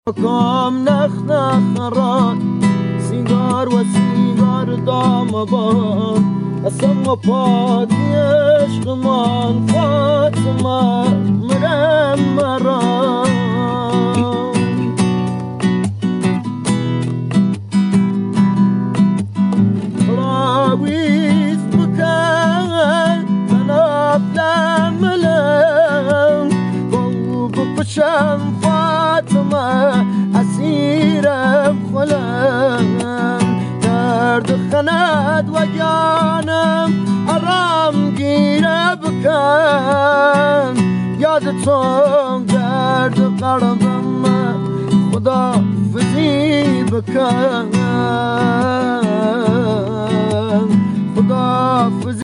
کام نخ نخران سیگار و سیگار دام بان اسم و پاتی عشق من فاطمه مرم مرام خلاویز بکن تناف لملم بو بکشم فاطمه اسیرم خلم درد خند و جانم آرام گیره بکن یادتون درد قلبم خدا فزی بکن خدا فزی